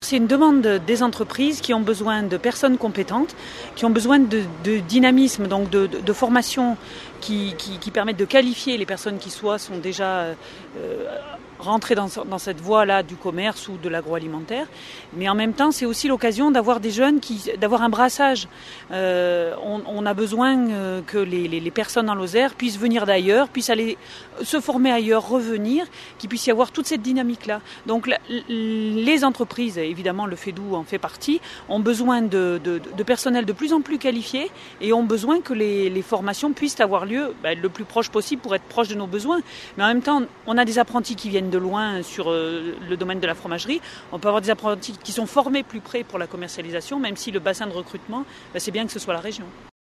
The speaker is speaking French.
C'est une demande des entreprises qui ont besoin de personnes compétentes, qui ont besoin de dynamisme, donc de formation qui permettent de qualifier les personnes qui sont déjà rentrées dans cette voie-là du commerce ou de l'agroalimentaire. Mais en même temps, c'est aussi l'occasion d'avoir des jeunes, d'avoir un brassage. On a besoin que les personnes en Lozère puissent venir d'ailleurs, puissent aller se former ailleurs, revenir, qu'il puisse y avoir toute cette dynamique-là. Donc les entreprises, évidemment le FEDU en fait partie, ont besoin de personnel de plus en plus qualifié et ont besoin que les formations puissent avoir lieu le plus proche possible pour être proche de nos besoins. Mais en même temps, on a des apprentis qui viennent de loin sur le domaine de la fromagerie. On peut avoir des apprentis qui sont formés plus près pour la commercialisation, même si le bassin de recrutement, c'est bien que ce soit la région.